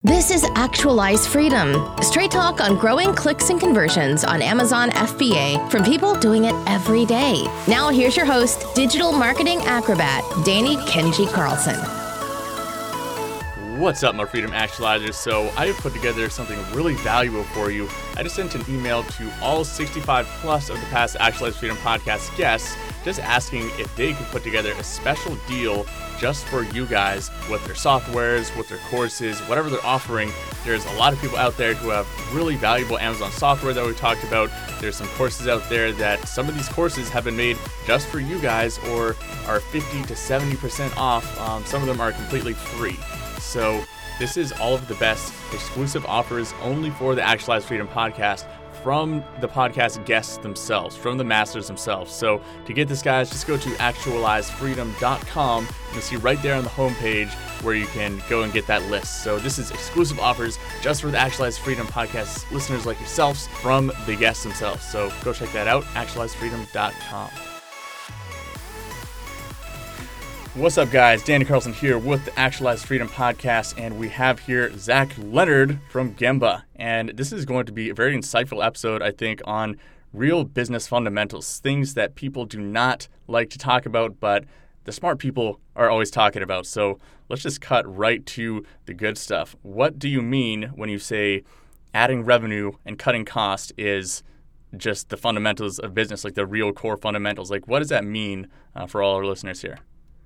This is Actualize Freedom, straight talk on growing clicks and conversions on Amazon FBA from people doing it every day. Now here's your host, digital marketing acrobat, Danny Kenji Carlson. What's up, my Freedom Actualizers? So I have put together something really valuable for you. I just sent an email to all 65 plus of the past Actualize Freedom podcast guests, just asking if they could put together a special deal just for you guys with their softwares, with their courses, whatever they're offering. There's a lot of people out there who have really valuable Amazon software that we talked about. There's some courses out there that some of these courses have been made just for you guys or are 50 to 70% off. Some of them are completely free. So this is all of the best exclusive offers only for the Actualize Freedom podcast from the podcast guests themselves, from the masters themselves. So to get this, guys, just go to actualizefreedom.com. You'll see right there on the homepage where you can go and get that list. So this is exclusive offers just for the Actualize Freedom podcast listeners like yourselves from the guests themselves. So go check that out, actualizefreedom.com. What's up, guys? Danny Carlson here with the Actualize Freedom podcast, and we have here Zach Leonard from Gemba. And this is going to be a very insightful episode, I think, on real business fundamentals, things that people do not like to talk about, but the smart people are always talking about. So let's just cut right to the good stuff. What do you mean when you say adding revenue and cutting cost is just the fundamentals of business, like the real core fundamentals? Like, what does that mean for all our listeners here?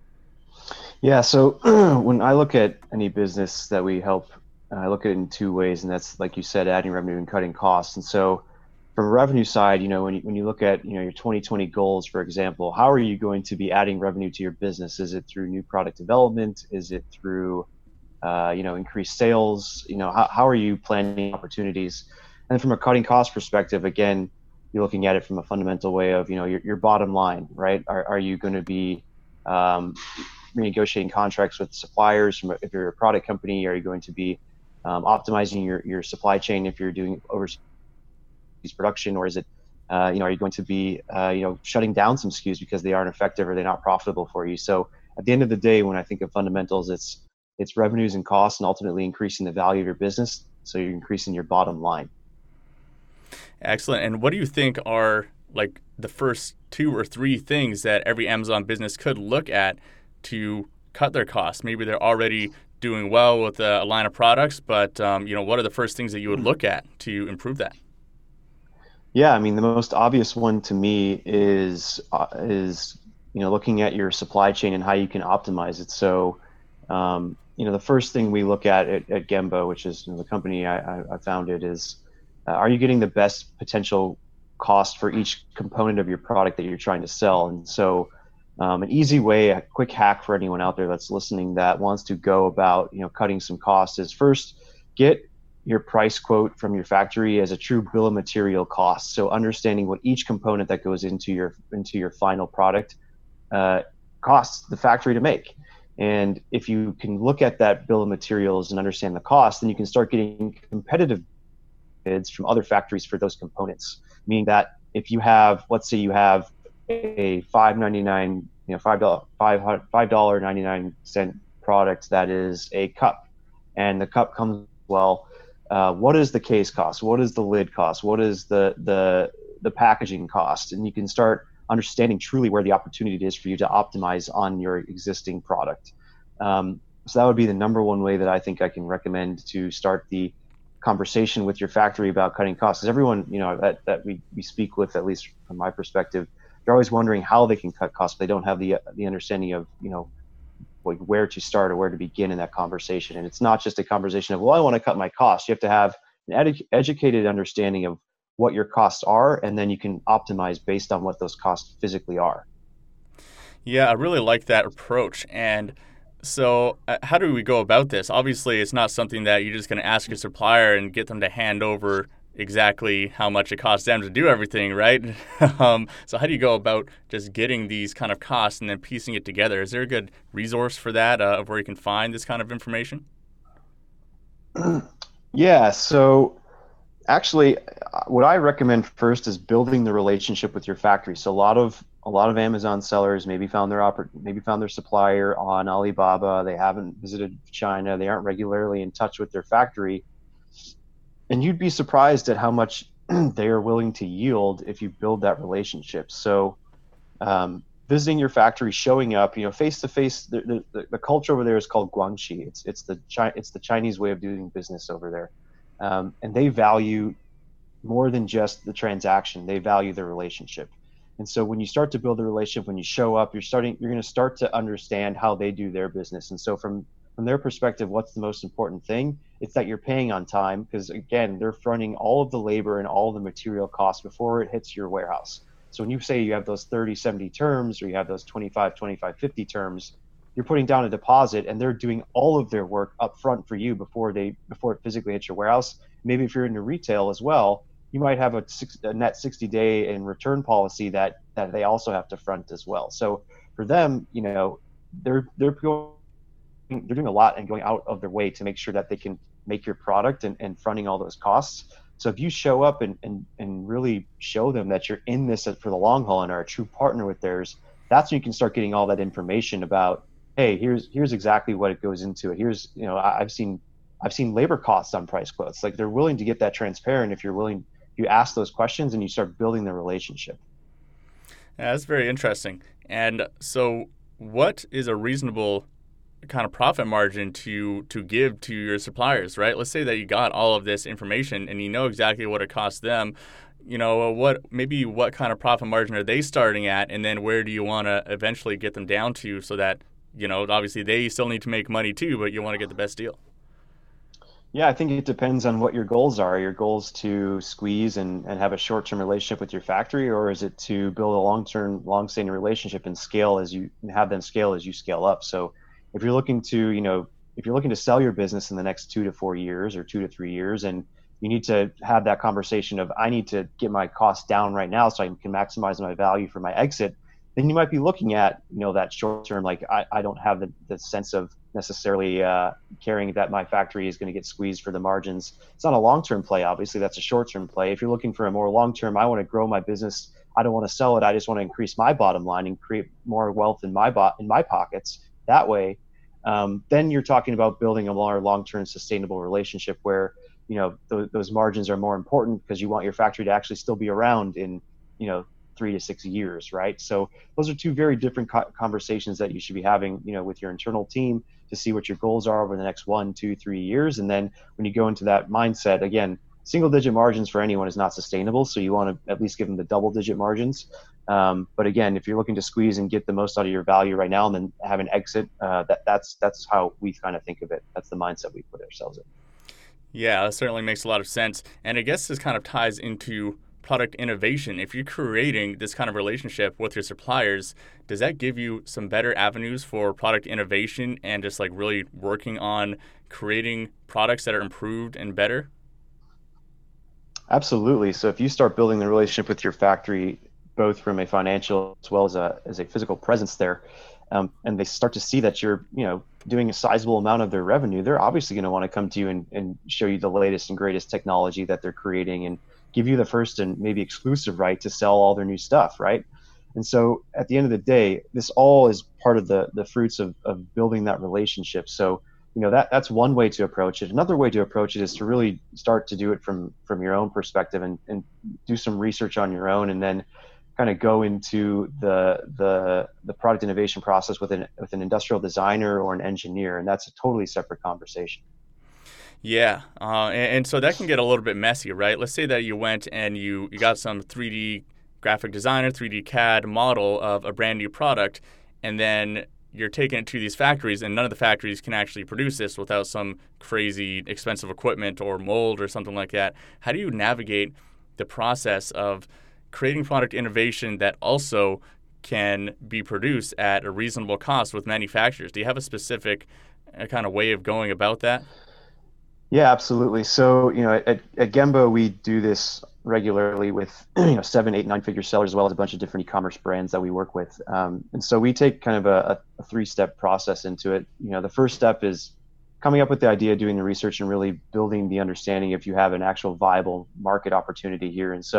Yeah, so when I look at any business that we help, I look at it in two ways, and that's, like you said, adding revenue and cutting costs. And so from a revenue side, when you look at, your 2020 goals, for example, how are you going to be adding revenue to your business? Is it through new product development? Is it through, increased sales? How are you planning opportunities? And from a cutting cost perspective, again, you're looking at it from a fundamental way of, your bottom line, right? Are you going to be renegotiating contracts with suppliers? If you're a product company, are you going to be optimizing your supply chain if you're doing overseas production, or is it are you going to be shutting down some SKUs because they aren't effective or they're not profitable for you? So at the end of the day, when I think of fundamentals, it's revenues and costs, and ultimately increasing the value of your business, so you're increasing your bottom line. Excellent. And what do you think are like the first 2 or 3 things that every Amazon business could look at to cut their costs? Maybe they're already doing well with a line of products, but what are the first things that you would look at to improve that? Yeah, I mean, the most obvious one to me is looking at your supply chain and how you can optimize it. So the first thing we look at Gemba, which is the company I founded, is are you getting the best potential cost for each component of your product that you're trying to sell? And so an easy way, a quick hack for anyone out there that's listening that wants to go about cutting some costs is first get your price quote from your factory as a true bill of material cost. So understanding what each component that goes into your final product costs the factory to make. And if you can look at that bill of materials and understand the cost, then you can start getting competitive bids from other factories for those components. Meaning that if you have, let's say you have a $5.99 product that is a cup, and the cup comes, what is the case cost? What is the lid cost? What is the packaging cost? And you can start understanding truly where the opportunity is for you to optimize on your existing product. So that would be the number one way that I think I can recommend to start the conversation with your factory about cutting costs. Because everyone, that we speak with, at least from my perspective, they're always wondering how they can cut costs, but they don't have the understanding of, where to start or where to begin in that conversation. And it's not just a conversation of, I want to cut my costs. You have to have an educated understanding of what your costs are, and then you can optimize based on what those costs physically are. Yeah, I really like that approach. And so how do we go about this? Obviously, it's not something that you're just going to ask your supplier and get them to hand over exactly how much it costs them to do everything, right? So how do you go about just getting these kind of costs and then piecing it together? Is there a good resource for that of where you can find this kind of information? Yeah, so actually what I recommend first is building the relationship with your factory. So a lot a lot of Amazon sellers maybe found their supplier on Alibaba. They haven't visited China. They aren't regularly in touch with their factory. And you'd be surprised at how much they are willing to yield if you build that relationship. So visiting your factory, showing up, face to face. The culture over there is called guanxi. It's the Chinese way of doing business over there, and they value more than just the transaction. They value the relationship. And so when you start to build a relationship, when you show up, you're going to start to understand how they do their business. And so from their perspective, what's the most important thing? It's that you're paying on time, because again, they're fronting all of the labor and all of the material costs before it hits your warehouse. So when you say you have those 30-70 terms, or you have those 25-50 terms, you're putting down a deposit, and they're doing all of their work up front for you before it physically hits your warehouse. Maybe if you're into retail as well, you might have a net 60-day in return policy that they also have to front as well. So for them, they're doing a lot and going out of their way to make sure that they can make your product and fronting all those costs. So if you show up and really show them that you're in this for the long haul and are a true partner with theirs, that's when you can start getting all that information about, hey, here's exactly what it goes into it. Here's, I've seen labor costs on price quotes. Like, they're willing to get that transparent if you ask those questions and you start building the relationship. Yeah, that's very interesting. And so what is a reasonable kind of profit margin to give to your suppliers, right? Let's say that you got all of this information and you know exactly what it costs them. What kind of profit margin are they starting at, and then where do you want to eventually get them down to, so that, obviously they still need to make money too, but you want to get the best deal? Yeah, I think it depends on what your goals are. Your goals to squeeze and have a short-term relationship with your factory, or is it to build a long-term, long-standing relationship and have them scale as you scale up? So if you're looking to sell your business in the next 2 to 4 years or 2 to 3 years, and you need to have that conversation of, I need to get my costs down right now so I can maximize my value for my exit, then you might be looking at, that short term, like I don't have the sense of necessarily caring that my factory is going to get squeezed for the margins. It's not a long-term play. Obviously, that's a short-term play. If you're looking for a more long-term, I want to grow my business. I don't want to sell it. I just want to increase my bottom line and create more wealth in my pockets. That way, then you're talking about building a more long-term sustainable relationship where, those margins are more important because you want your factory to actually still be around in, 3 to 6 years, right? So those are two very different conversations that you should be having, with your internal team to see what your goals are over the next 1, 2, 3 years. And then when you go into that mindset, again, single-digit margins for anyone is not sustainable. So you want to at least give them the double-digit margins. But again, if you're looking to squeeze and get the most out of your value right now and then have an exit, that's how we kind of think of it. That's the mindset we put ourselves in. Yeah, that certainly makes a lot of sense. And I guess this kind of ties into product innovation. If you're creating this kind of relationship with your suppliers, does that give you some better avenues for product innovation and just like really working on creating products that are improved and better? Absolutely. So if you start building the relationship with your factory, both from a financial as well as a physical presence there, and they start to see that you're, doing a sizable amount of their revenue, they're obviously going to want to come to you and show you the latest and greatest technology that they're creating and give you the first and maybe exclusive right to sell all their new stuff, right? And so at the end of the day, this all is part of the fruits of building that relationship. So, that's one way to approach it. Another way to approach it is to really start to do it from your own perspective and do some research on your own, and then kind of go into the product innovation process with an industrial designer or an engineer, and that's a totally separate conversation. Yeah, and so that can get a little bit messy, right? Let's say that you went and you got some 3D graphic designer, 3D CAD model of a brand new product, and then you're taking it to these factories, and none of the factories can actually produce this without some crazy expensive equipment or mold or something like that. How do you navigate the process of creating product innovation that also can be produced at a reasonable cost with manufacturers? Do you have a specific kind of way of going about that? Yeah, absolutely. So, at Gemba, we do this regularly with, 7, 8, 9-figure sellers, as well as a bunch of different e-commerce brands that we work with. And so we take kind of a 3-step process into it. The first step is coming up with the idea, doing the research, and really building the understanding if you have an actual viable market opportunity here. And so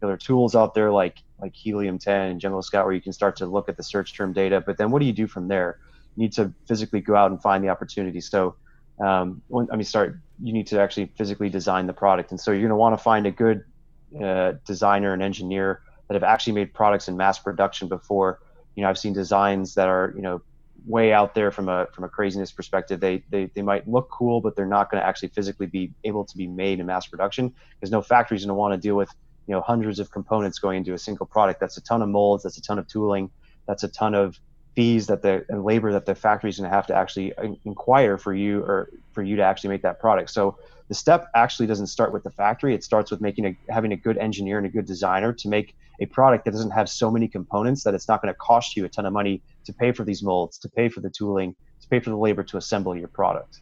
there are tools out there like Helium 10 and Jungle Scout where you can start to look at the search term data. But then what do you do from there? You need to physically go out and find the opportunity. So you need to actually physically design the product. And so you're going to want to find a good designer and engineer that have actually made products in mass production before. I've seen designs that are, way out there from a craziness perspective. They might look cool, but they're not going to actually physically be able to be made in mass production, because no factory is going to want to deal with, hundreds of components going into a single product. That's a ton of molds. That's a ton of tooling. That's a ton of fees and labor that the factory is going to have to actually inquire for you to actually make that product. So the step actually doesn't start with the factory. It starts with having a good engineer and a good designer to make a product that doesn't have so many components that it's not going to cost you a ton of money to pay for these molds, to pay for the tooling, to pay for the labor to assemble your product.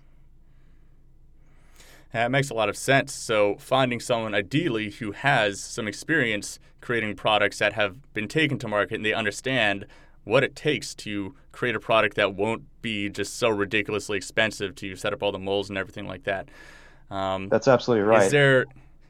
That makes a lot of sense. So finding someone ideally who has some experience creating products that have been taken to market and they understand what it takes to create a product that won't be just so ridiculously expensive to set up all the molds and everything like that. That's absolutely right. Is there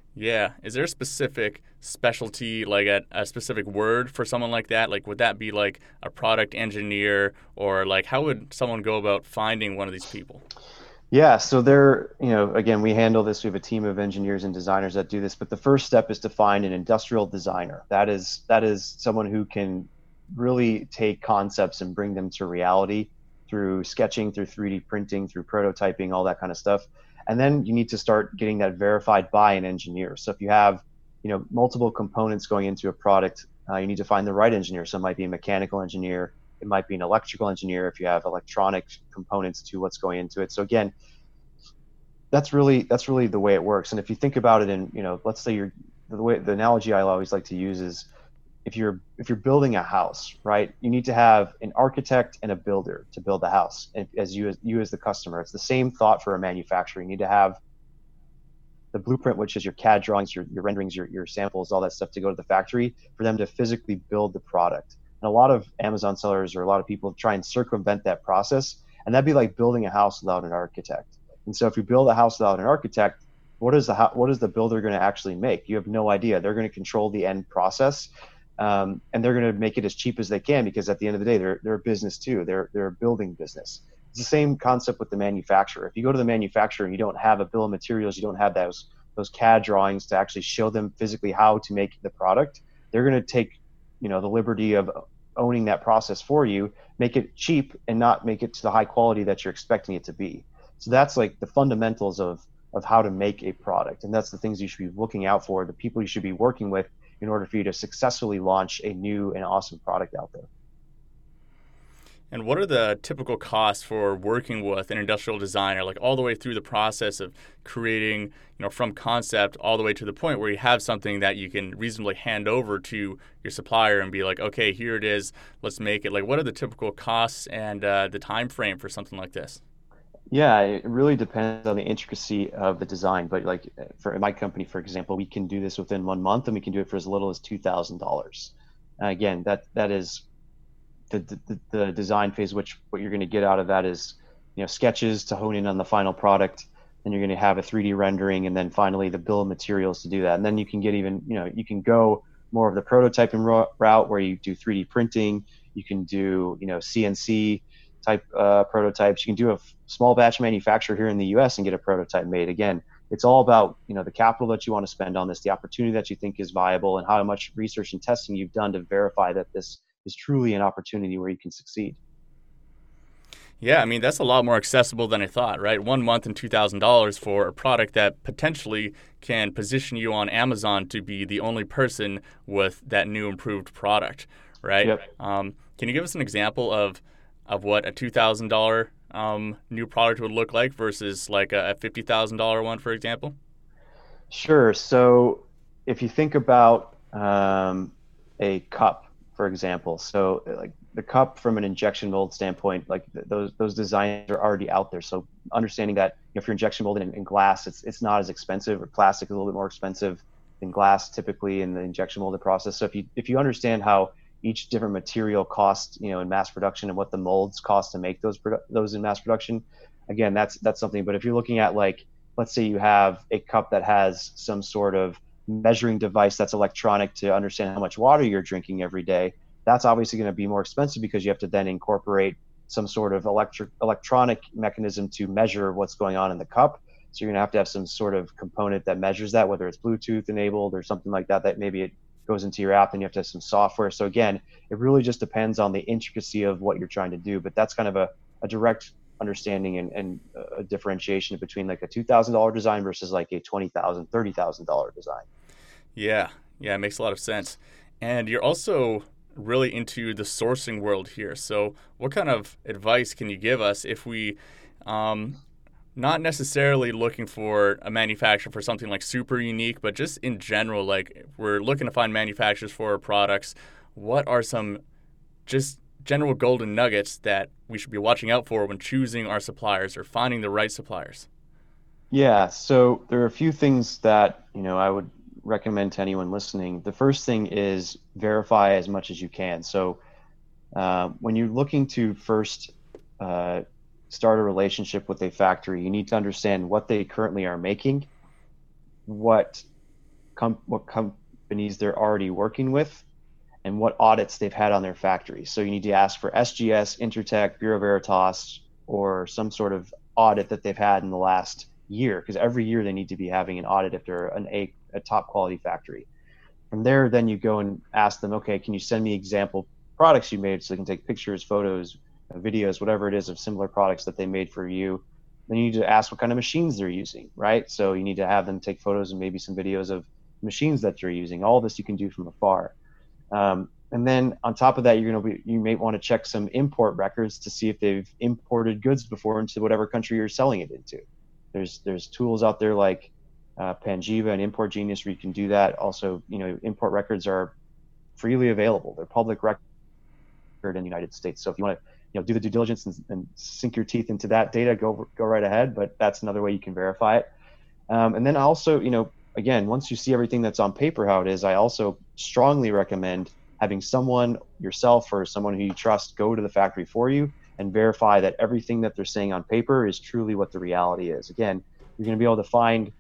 a specific specialty, like a specific word for someone like that? Like, would that be like a product engineer, or like how would someone go about finding one of these people? Yeah, so again, we handle this. We have a team of engineers and designers that do this, but the first step is to find an industrial designer. That is someone who can really take concepts and bring them to reality through sketching, through 3D printing, through prototyping, all that kind of stuff. And then you need to start getting that verified by an engineer. So if you have, multiple components going into a product, you need to find the right engineer. So it might be a mechanical engineer, it might be an electrical engineer if you have electronic components to what's going into it. So again, that's really the way it works. And if you think about it in, let's say the analogy I always like to use is, if you're building a house, right, you need to have an architect and a builder to build the house, and as you as the customer. It's the same thought for a manufacturer. You need to have the blueprint, which is your CAD drawings, your renderings, your samples, all that stuff to go to the factory for them to physically build the product. And a lot of Amazon sellers or a lot of people try and circumvent that process, and that'd be like building a house without an architect. And so if you build a house without an architect, what is the builder going to actually make? You have no idea. They're going to control the end process. And they're going to make it as cheap as they can, because at the end of the day, they're a business too. They're a building business. It's the same concept with the manufacturer. If you go to the manufacturer and you don't have a bill of materials, you don't have those CAD drawings to actually show them physically how to make the product, they're going to take, the liberty of owning that process for you, make it cheap and not make it to the high quality that you're expecting it to be. So that's like the fundamentals of how to make a product. And that's the things you should be looking out for, the people you should be working with in order for you to successfully launch a new and awesome product out there. And what are the typical costs for working with an industrial designer, like all the way through the process of creating, from concept all the way to the point where you have something that you can reasonably hand over to your supplier and be like, okay, here it is, let's make it. Like, what are the typical costs and the time frame for something like this? Yeah, it really depends on the intricacy of the design. But like for my company, for example, we can do this within 1 month, and we can do it for as little as $2,000. Again, that is the design phase. Which what you're going to get out of that is, sketches to hone in on the final product. Then you're going to have a 3D rendering, and then finally the bill of materials to do that. And then you can get even, you can go more of the prototyping route where you do 3D printing. You can do, CNC type prototypes. You can do a small batch manufacturer here in the US and get a prototype made. Again, it's all about, the capital that you want to spend on this, the opportunity that you think is viable, and how much research and testing you've done to verify that this is truly an opportunity where you can succeed. Yeah, I mean, that's a lot more accessible than I thought, right? 1 month and $2,000 for a product that potentially can position you on Amazon to be the only person with that new improved product, right? Yep. Can you give us an example of what a $2,000 new product would look like versus like a $50,000 one, for example? Sure. So if you think about a cup, for example, so like the cup from an injection mold standpoint, like those designs are already out there. So understanding that if you're injection molded in glass, it's not as expensive, or plastic is a little bit more expensive than glass typically in the injection molded process. So if you understand how each different material costs, in mass production, and what the molds cost to make those in mass production, again, that's something. But if you're looking at, like, let's say you have a cup that has some sort of measuring device that's electronic to understand how much water you're drinking every day, that's obviously going to be more expensive because you have to then incorporate some sort of electronic mechanism to measure what's going on in the cup. So you're going to have some sort of component that measures that, whether it's Bluetooth enabled or something like that, that maybe it goes into your app and you have to have some software. So again, it really just depends on the intricacy of what you're trying to do. But that's kind of a direct understanding and a differentiation between like a $2,000 design versus like a $20,000, $30,000 design. Yeah, it makes a lot of sense. And you're also really into the sourcing world here. So what kind of advice can you give us if we not necessarily looking for a manufacturer for something like super unique, but just in general, like if we're looking to find manufacturers for our products, what are some just general golden nuggets that we should be watching out for when choosing our suppliers or finding the right suppliers? Yeah, so there are a few things that, I would recommend to anyone listening. The first thing is verify as much as you can. So when you're looking to first start a relationship with a factory, you need to understand what they currently are making, what companies they're already working with, and what audits they've had on their factory. So you need to ask for SGS, Intertek, Bureau Veritas, or some sort of audit that they've had in the last year, because every year they need to be having an audit if they're a top quality factory. From there, then you go and ask them, okay, can you send me example products you made, so they can take pictures, photos, videos, whatever it is of similar products that they made for you. Then you need to ask what kind of machines they're using, right? So you need to have them take photos and maybe some videos of machines that you're using. All this you can do from afar. And then on top of that, you may want to check some import records to see if they've imported goods before into whatever country you're selling it into. There's tools out there like Panjiva and Import Genius where you can do that. Also, import records are freely available. They're public record in the United States. So if you want to do the due diligence and sink your teeth into that data, go right ahead. But that's another way you can verify it. And then also, again, once you see everything that's on paper how it is, I also strongly recommend having someone, yourself or someone who you trust, go to the factory for you and verify that everything that they're saying on paper is truly what the reality is. Again, you're going to be able to find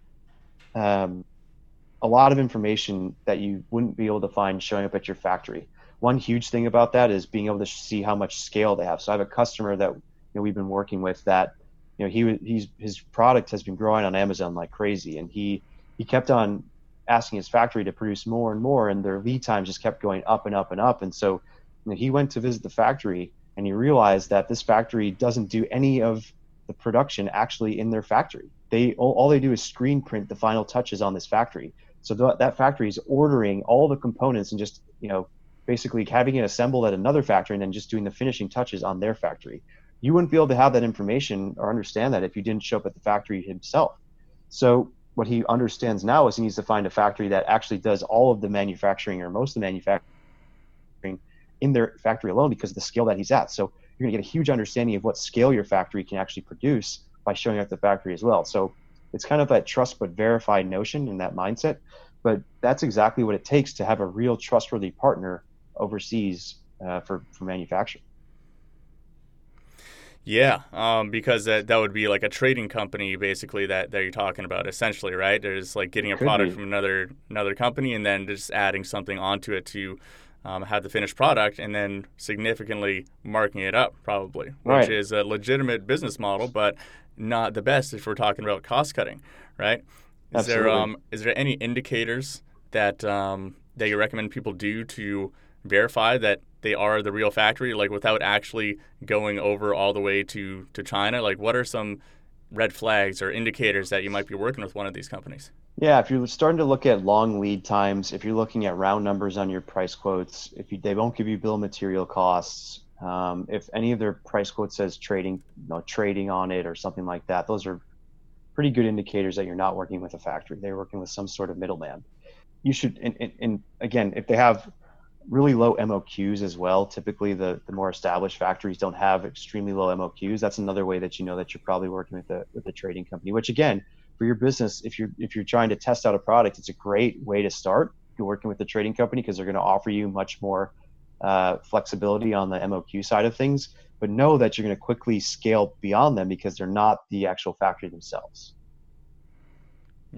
a lot of information that you wouldn't be able to find showing up at your factory. One huge thing about that is being able to see how much scale they have. So I have a customer that we've been working with that his product has been growing on Amazon like crazy, and he kept on asking his factory to produce more and more, and their lead times just kept going up and up and up. And so he went to visit the factory and he realized that this factory doesn't do any of the production actually in their factory. All they do is screen print the final touches on this factory. So that factory is ordering all the components and just basically having it assembled at another factory and then just doing the finishing touches on their factory. You wouldn't be able to have that information or understand that if you didn't show up at the factory himself. So what he understands now is he needs to find a factory that actually does all of the manufacturing or most of the manufacturing in their factory alone because of the scale that he's at. So you're going to get a huge understanding of what scale your factory can actually produce by showing up at the factory as well. So it's kind of that trust but verify notion and that mindset. But that's exactly what it takes to have a real trustworthy partner overseas for manufacturing. Yeah, because that would be like a trading company basically that you're talking about essentially, right? There's like getting a product from another company and then just adding something onto it to have the finished product and then significantly marking it up probably, which is a legitimate business model, but not the best if we're talking about cost cutting, right? Is there any indicators that you recommend people do to verify that they are the real factory, like without actually going over all the way to China? Like what are some red flags or indicators that you might be working with one of these companies? Yeah, if you're starting to look at long lead times, if you're looking at round numbers on your price quotes, they won't give you bill of material costs, if any of their price quotes says trading on it or something like that, those are pretty good indicators that you're not working with a factory. They're working with some sort of middleman. You should, and again, if they have really low MOQs as well, typically the more established factories don't have extremely low MOQs. That's another way that that you're probably working with a trading company, which again, for your business, if you're trying to test out a product, it's a great way to start. You're working with a trading company because they're going to offer you much more flexibility on the MOQ side of things, but know that you're going to quickly scale beyond them because they're not the actual factory themselves.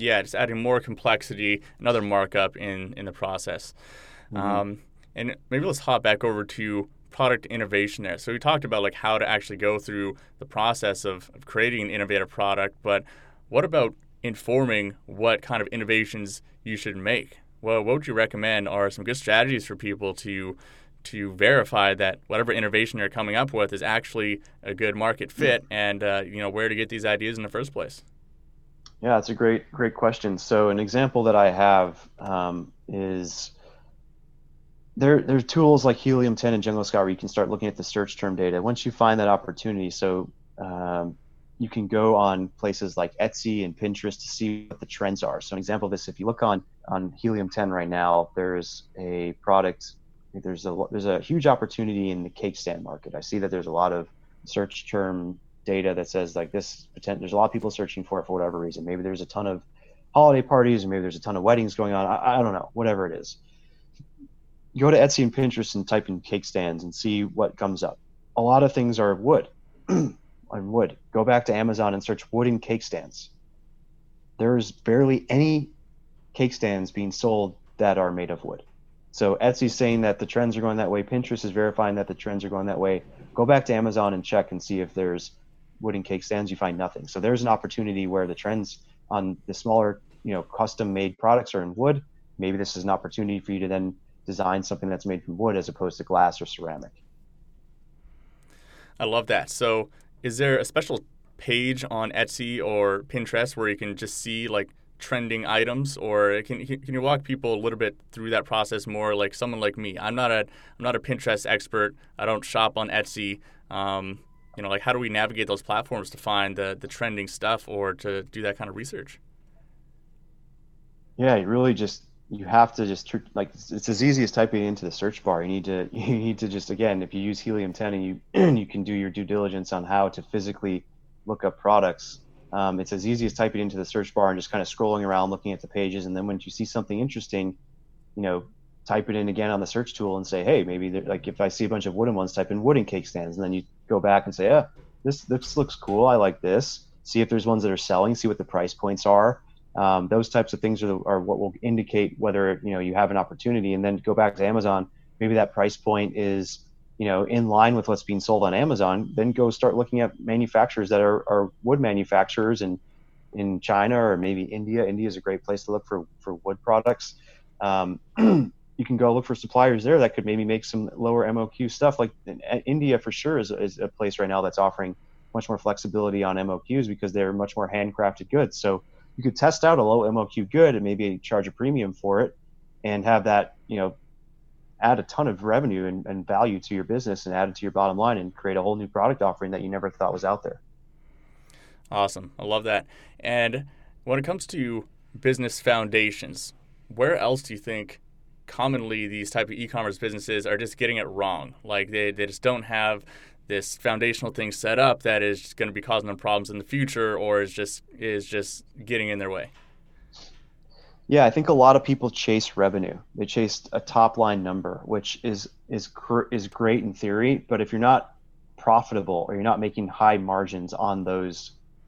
Yeah, just adding more complexity, another markup in the process. And maybe let's hop back over to product innovation there. So we talked about like how to actually go through the process of creating an innovative product, but what about informing what kind of innovations you should make? Well, what would you recommend are some good strategies for people to verify that whatever innovation they're coming up with is actually a good market fit, and where to get these ideas in the first place? Yeah, it's a great question. So an example that I have is there's tools like Helium 10 and Jungle Scout where you can start looking at the search term data. Once you find that opportunity, you can go on places like Etsy and Pinterest to see what the trends are. So an example of this, if you look on Helium 10 right now, there's a product, there's a huge opportunity in the cake stand market. I see that there's a lot of search term data that says like there's a lot of people searching for it for whatever reason. Maybe there's a ton of holiday parties, or maybe there's a ton of weddings going on. I don't know, whatever it is. Go to Etsy and Pinterest and type in cake stands and see what comes up. A lot of things are wood. Wood. Go back to Amazon and search wooden cake stands. There's barely any cake stands being sold that are made of wood. So Etsy's saying that the trends are going that way. Pinterest is verifying that the trends are going that way. Go back to Amazon and check and see if there's wooden cake stands. You find nothing. So there's an opportunity where the trends on the smaller, custom made products are in wood. Maybe this is an opportunity for you to then design something that's made from wood as opposed to glass or ceramic. I love that. So is there a special page on Etsy or Pinterest where you can just see like trending items, or can you walk people a little bit through that process more, like someone like me? I'm not a Pinterest expert. I don't shop on Etsy. Like how do we navigate those platforms to find the trending stuff or to do that kind of research? Yeah, you have to just like it's as easy as typing into the search bar. You need to just, again, if you use Helium 10 and you can do your due diligence on how to physically look up products. It's as easy as typing into the search bar and just kind of scrolling around looking at the pages, and then when you see something interesting, type it in again on the search tool and say, hey, maybe like if I see a bunch of wooden ones, type in wooden cake stands, and then you go back and say, this looks cool, I like this. See if there's ones that are selling, see what the price points are. Those types of things are what will indicate whether you have an opportunity, and then go back to Amazon. Maybe that price point is in line with what's being sold on Amazon. Then go start looking at manufacturers that are wood manufacturers in China or maybe India. India is a great place to look for wood products. You can go look for suppliers there that could maybe make some lower MOQ stuff. Like India for sure is a place right now that's offering much more flexibility on MOQs because they're much more handcrafted goods. So you could test out a low MOQ good and maybe charge a premium for it and have that, add a ton of revenue and value to your business and add it to your bottom line and create a whole new product offering that you never thought was out there. Awesome. I love that. And when it comes to business foundations, where else do you think commonly these type of e-commerce businesses are just getting it wrong? Like they just don't have this foundational thing set up that is just going to be causing them problems in the future, or is just getting in their way? Yeah, I think a lot of people chase revenue. They chase a top line number, which is great in theory, but if you're not profitable or you're not making high margins on those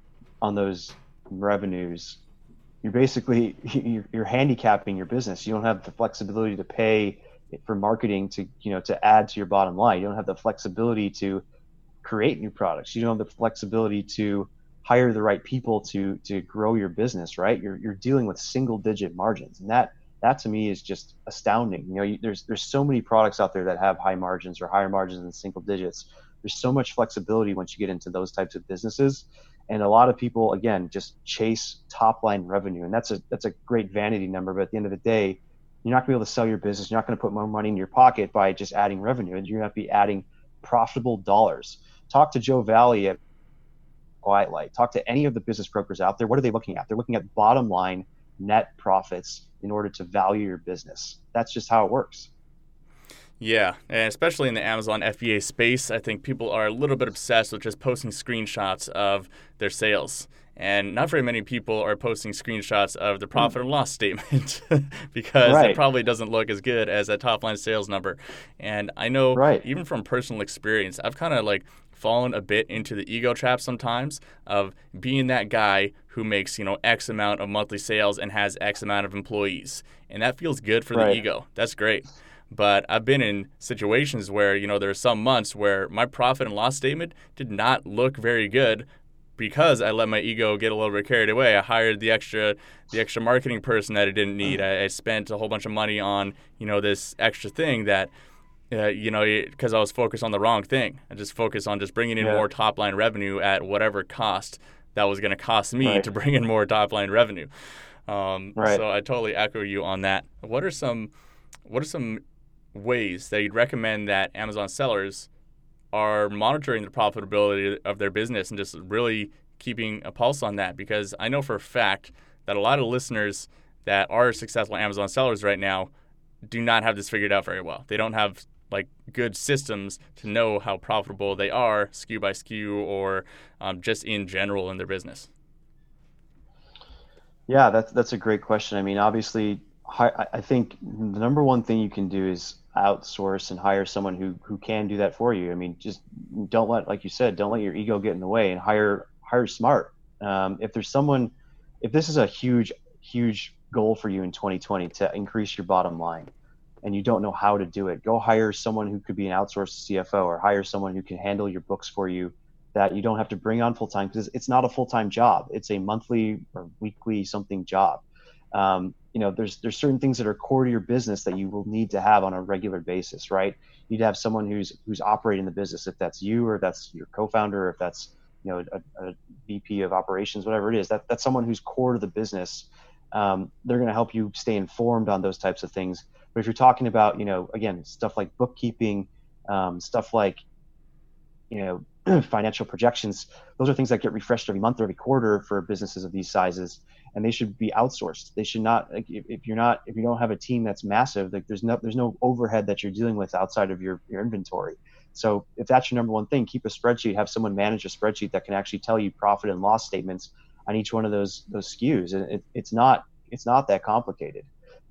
revenues, you're handicapping your business. You don't have the flexibility to pay for marketing to add to your bottom line. You don't have the flexibility to create new products. You don't have the flexibility to hire the right people to grow your business, right? You're dealing with single digit margins, and that to me is just astounding. There's so many products out there that have high margins or higher margins than single digits. There's so much flexibility once you get into those types of businesses, and a lot of people again just chase top line revenue, and that's a great vanity number. But at the end of the day, you're not going to be able to sell your business. You're not going to put more money in your pocket by just adding revenue, and you're going to be adding profitable dollars. Talk to Joe Valley at Quiet Light. Talk to any of the business brokers out there. What are they looking at? They're looking at bottom line net profits in order to value your business. That's just how it works. Yeah, and especially in the Amazon FBA space, I think people are a little bit obsessed with just posting screenshots of their sales. And not very many people are posting screenshots of the profit and loss statement because It probably doesn't look as good as a top-line sales number. And I know even from personal experience, I've kind of fallen a bit into the ego trap sometimes of being that guy who makes, X amount of monthly sales and has X amount of employees. And that feels good for the ego. That's great. But I've been in situations where, there are some months where my profit and loss statement did not look very good because I let my ego get a little bit carried away. I hired the extra marketing person that I didn't need. I spent a whole bunch of money on, this extra thing that, because I was focused on the wrong thing. I just focused on just bringing in more top line revenue at whatever cost that was going to cost me to bring in more top line revenue. So I totally echo you on that. What are some ways that you'd recommend that Amazon sellers are monitoring the profitability of their business and just really keeping a pulse on that? Because I know for a fact that a lot of listeners that are successful Amazon sellers right now do not have this figured out very well. They don't have good systems to know how profitable they are SKU by SKU or just in general in their business. Yeah, that's a great question. I mean, obviously, I think the number one thing you can do is outsource and hire someone who can do that for you. I mean, just don't let your ego get in the way and hire smart. If this is a huge goal for you in 2020 to increase your bottom line and you don't know how to do it, go hire someone who could be an outsourced CFO or hire someone who can handle your books for you that you don't have to bring on full time, because it's not a full-time job. It's a monthly or weekly something job. There's certain things that are core to your business that you will need to have on a regular basis, right? You'd have someone who's operating the business, if that's you or if that's your co-founder, or if that's a VP of operations, whatever it is. That's someone who's core to the business. They're going to help you stay informed on those types of things. But if you're talking about, again, stuff like bookkeeping, stuff like, financial projections, those are things that get refreshed every month or every quarter for businesses of these sizes, and they should be outsourced. They should not, if you don't have a team that's massive, there's no overhead that you're dealing with outside of your inventory. So if that's your number one thing, keep a spreadsheet, have someone manage a spreadsheet that can actually tell you profit and loss statements on each one of those SKUs. And it's not that complicated.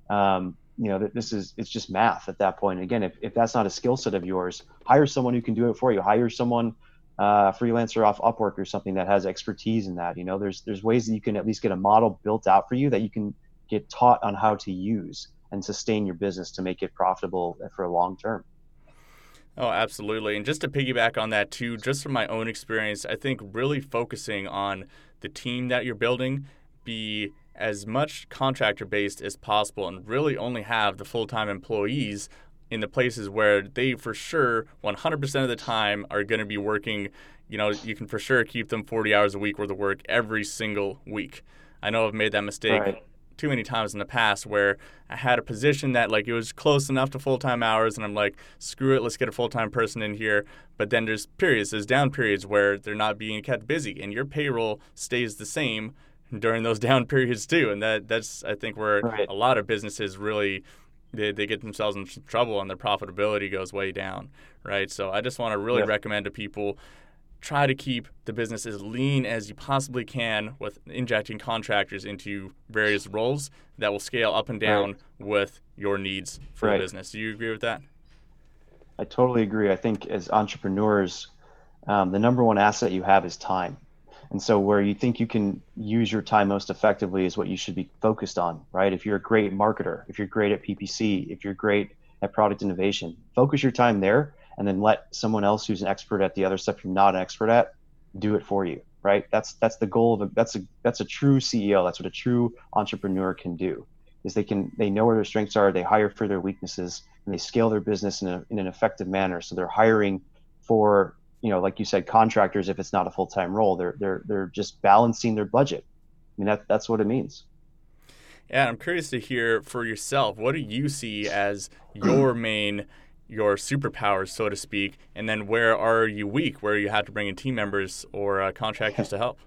It's just math at that point. Again, if that's not a skill set of yours, hire someone who can do it for you. Hire someone, freelancer off Upwork or something that has expertise in that. There's ways that you can at least get a model built out for you that you can get taught on how to use and sustain your business to make it profitable for a long term. Oh, absolutely. And just to piggyback on that too, just from my own experience, I think really focusing on the team that you're building, be as much contractor based as possible, and really only have the full-time employees in the places where they for sure 100% of the time are going to be working. You can for sure keep them 40 hours a week worth of work every single week. I know I've made that mistake too many times in the past where I had a position that it was close enough to full-time hours, and I'm like, screw it, let's get a full-time person in here. But then there's down periods where they're not being kept busy, and your payroll stays the same during those down periods too. And that's I think where a lot of businesses really they get themselves in trouble and their profitability goes way down, right? So I just want to really recommend to people, try to keep the business as lean as you possibly can with injecting contractors into various roles that will scale up and down with your needs for the business. Do you agree with that? I totally agree. I think as entrepreneurs, the number one asset you have is time. And so where you think you can use your time most effectively is what you should be focused on, right? If you're a great marketer, if you're great at PPC, if you're great at product innovation, focus your time there, and then let someone else who's an expert at the other stuff you're not an expert at do it for you, right? That's the goal of that's a true CEO. That's what a true entrepreneur can do, is they know where their strengths are, they hire for their weaknesses, and they scale their business in an effective manner. So they're hiring for, like you said, contractors if it's not a full-time role. They're just balancing their budget. I mean, that's what it means. Yeah, I'm curious to hear for yourself, what do you see as your superpowers, so to speak, and then where are you weak, where you have to bring in team members or contractors to help?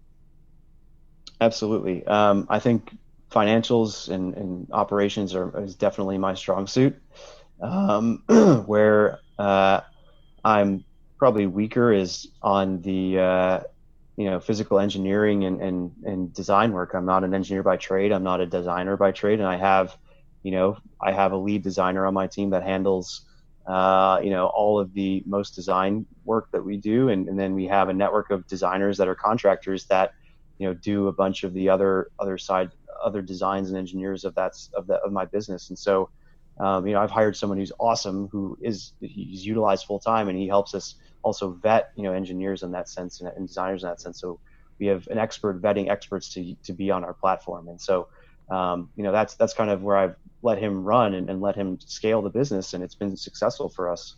Absolutely. I think financials and operations is definitely my strong suit. Where I'm probably weaker is on the physical engineering and design work. I'm not an engineer by trade. I'm not a designer by trade, and I have a lead designer on my team that handles all of the most design work that we do, and then we have a network of designers that are contractors that do a bunch of the other designs and engineers of my business. And so, I've hired someone who's awesome, he's utilized full time, and he helps us also vet, engineers in that sense and designers in that sense. So we have an expert vetting experts to be on our platform. And so, that's kind of where I've let him run and let him scale the business, and it's been successful for us.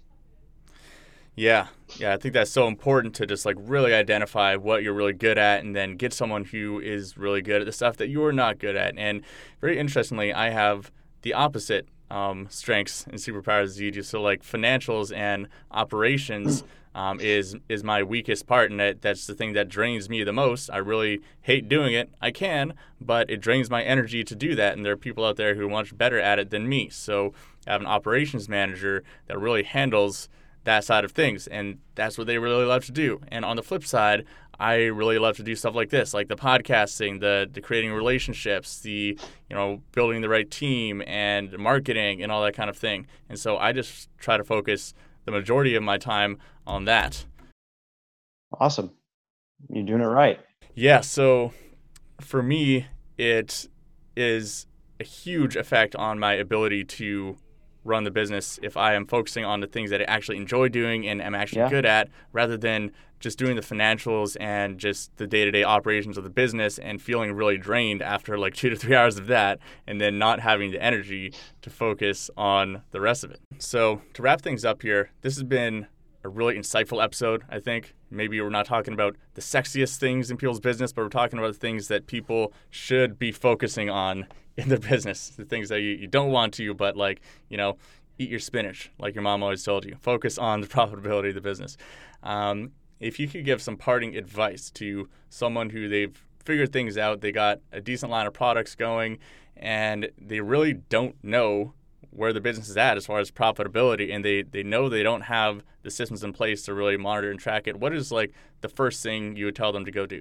Yeah, I think that's so important to just like really identify what you're really good at, and then get someone who is really good at the stuff that you're not good at. And very interestingly, I have the opposite strengths and superpowers as you do. So like financials and operations is my weakest part, and that's the thing that drains me the most. I really hate doing it. I can, but it drains my energy to do that, and there are people out there who are much better at it than me. So I have an operations manager that really handles that side of things, and that's what they really love to do. And on the flip side, I really love to do stuff like this, like the podcasting, the creating relationships, the building the right team and marketing and all that kind of thing. And so I just try to focus the majority of my time on that. Awesome. You're doing it right. Yeah, so for me, it is a huge effect on my ability to run the business if I am focusing on the things that I actually enjoy doing and am actually good at, rather than just doing the financials and just the day-to-day operations of the business and feeling really drained after like 2 to 3 hours of that, and then not having the energy to focus on the rest of it. So to wrap things up here, this has been a really insightful episode, I think. Maybe we're not talking about the sexiest things in people's business, but we're talking about the things that people should be focusing on in their business, the things that you don't want to, but like, eat your spinach, like your mom always told you. Focus on the profitability of the business. If you could give some parting advice to someone who they've figured things out, they got a decent line of products going, and they really don't know where the business is at as far as profitability, and they know they don't have the systems in place to really monitor and track it, what is like the first thing you would tell them to go do?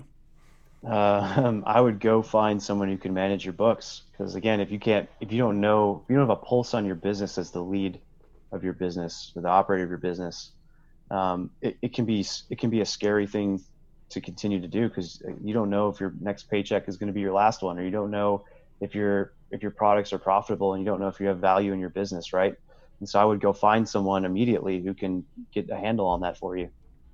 I would go find someone who can manage your books, because again, if you don't have a pulse on your business as the lead of your business or the operator of your business, it can be a scary thing to continue to do, because you don't know if your next paycheck is going to be your last one, or you don't know if your products are profitable, and you don't know if you have value in your business, right? And so I would go find someone immediately who can get a handle on that for you.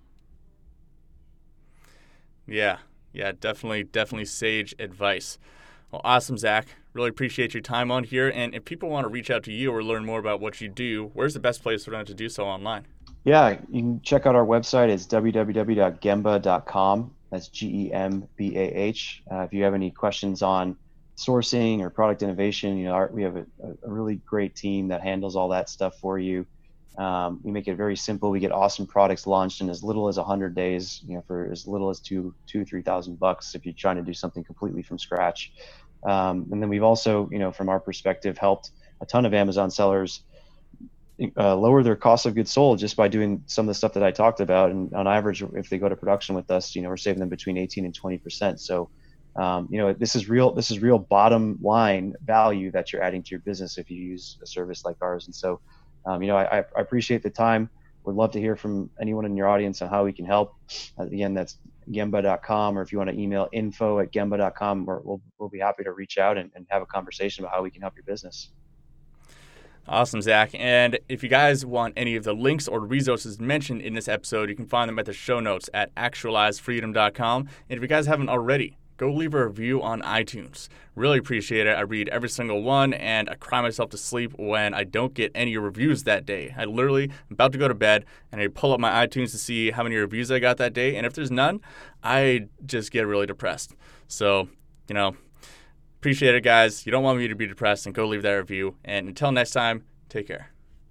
Yeah, definitely sage advice. Well, awesome, Zach. Really appreciate your time on here. And if people want to reach out to you or learn more about what you do, where's the best place for them to do so online? Yeah, you can check out our website. It's www.gembah.com. That's GEMBAH. If you have any questions on sourcing or product innovation, we have a really great team that handles all that stuff for you. We make it very simple. We get awesome products launched in as little as 100 days, for as little as $2,000-$3,000 if you're trying to do something completely from scratch. And then we've also, from our perspective, helped a ton of Amazon sellers lower their cost of goods sold just by doing some of the stuff that I talked about. And on average, if they go to production with us, we're saving them between 18 and 20%. So, this is real bottom line value that you're adding to your business if you use a service like ours. And so, I appreciate the time. Would love to hear from anyone in your audience on how we can help. Again, that's Gembah.com, or if you want to email info@Gembah.com, we'll be happy to reach out and have a conversation about how we can help your business. Awesome, Zach. And if you guys want any of the links or resources mentioned in this episode, you can find them at the show notes at actualizefreedom.com. And if you guys haven't already, go leave a review on iTunes. Really appreciate it. I read every single one, and I cry myself to sleep when I don't get any reviews that day. I literally am about to go to bed, and I pull up my iTunes to see how many reviews I got that day, and if there's none, I just get really depressed. So, appreciate it, guys. You don't want me to be depressed, and go leave that review. And until next time, take care.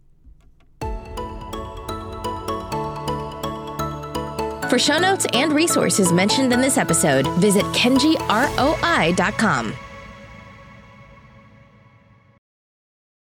For show notes and resources mentioned in this episode, visit kenjiroi.com.